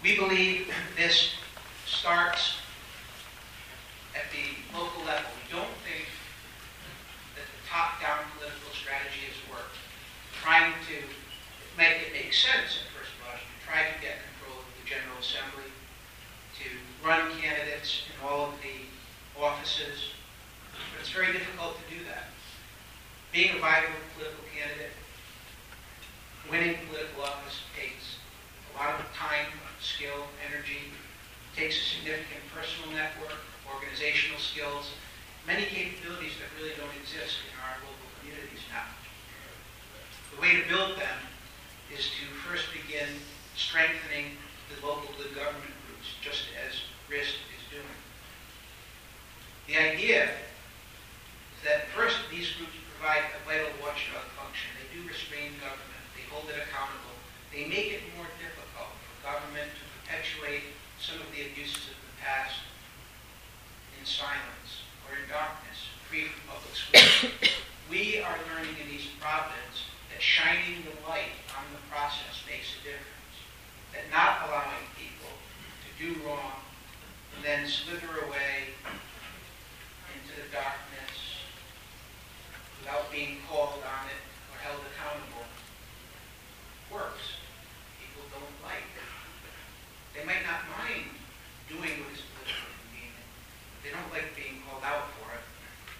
We believe this starts at the local level. We don't think that the top-down political strategy has worked. Trying to make it make sense at first blush, to try to get control of the General Assembly, to run candidates in all of the offices. But it's very difficult to do that. Being a viable political candidate, winning political office takes a lot of time, skill, energy. It takes a significant personal network, organizational skills, many capabilities that really don't exist in our local communities now. The way to build them is to first begin strengthening the local good government groups, just as RISD is doing. The idea is that first, these groups provide a vital watchdog function. They do restrain government. They hold it accountable. They make it more difficult for government to perpetuate some of the abuses of the past in silence or in darkness, free from public scrutiny. We are learning in East Providence that shining the light on the process makes a difference. That not allowing people to do wrong and then slither away into the darkness without being called on it or held accountable works. People don't like it. They might not mind doing what is politically convenient. They don't like being called out for it.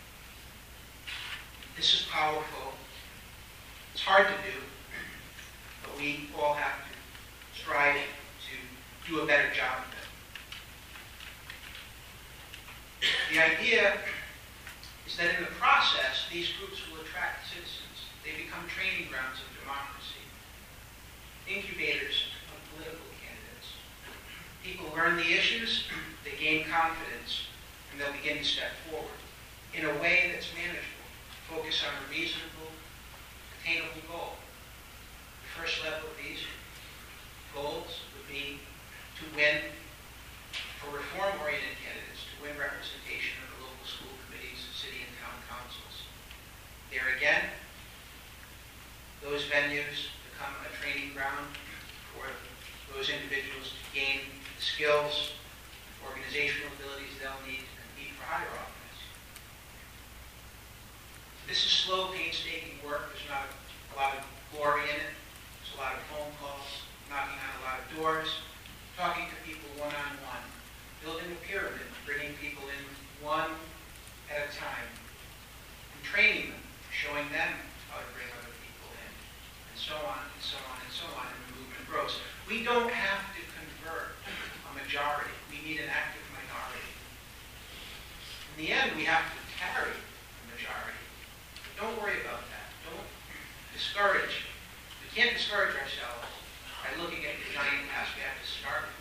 This is powerful. It's hard to do, but we all have to strive to do a better job of it. The idea is that in the process, these groups will attract citizens. They become training grounds of democracy, incubators of political candidates. People learn the issues, they gain confidence, and they'll begin to step forward in a way that's manageable. Focus on a reasonable, attainable goal. The first level of these goals would be to win, for reform-oriented candidates, to win representation of the local school committees, city and town councils. There again, those venues become a training ground for those individuals to gain the skills, organizational abilities they'll need to compete for higher office. This is slow, painstaking work. There's not a lot of glory in it. There's a lot of phone calls, knocking on a lot of doors, talking to people one-on-one, building a pyramid, bringing people in one at a time, and training them, showing them how to bring other people in, and so on, and so on, and so on, and the movement grows. We don't have to convert a majority. We need an active minority. In the end, we have to carry the majority. But don't worry about that. Don't discourage. We can't discourage ourselves by looking at the giant task we have to start with.